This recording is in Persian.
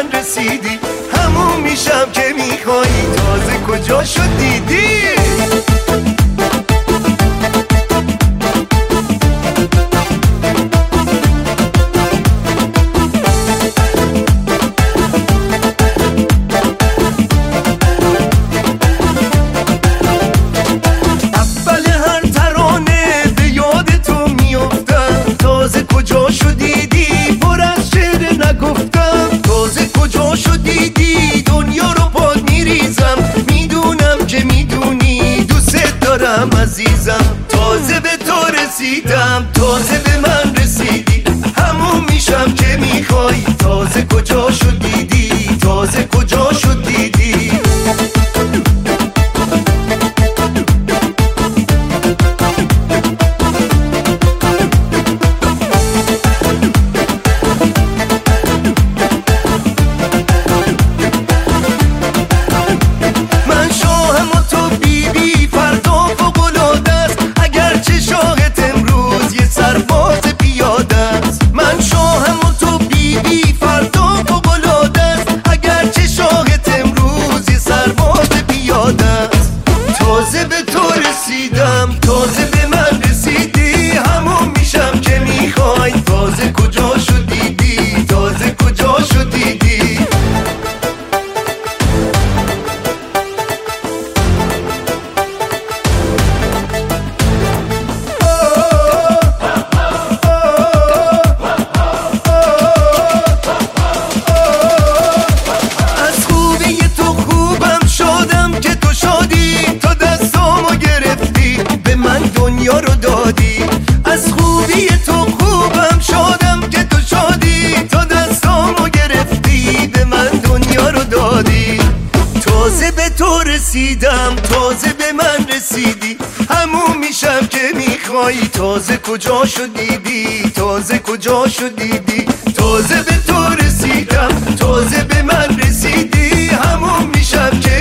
من رسیدی، همون میشم که میخوایی، تازه کجا شد دیدی. عزیزم تازه به تو رسیدم، تازه به من رسیدی، همون میشم که میخوای، تازه کجا شد دیدی، تازه کجا شد دیدی. تازه به تو رسیدم، تازه به من رسیدی، همون میشم که میخوای، تازه کجا شد دیدی، تازه کجا شد دیدی. از خوبی تو خوبم شدم که تو شادی، دنیا رو دادی. از خوبی تو خوبم شدم که تو شادی، تا دستامو گرفتی به من دنیا رو دادی. تازه به تو رسیدم، تازه به من رسیدی، همون میشم که میخوایی، تازه کجا شد دیدی، تازه کجا شد دیدی. تازه به تو رسیدم، تازه به من رسیدی، همون میشم که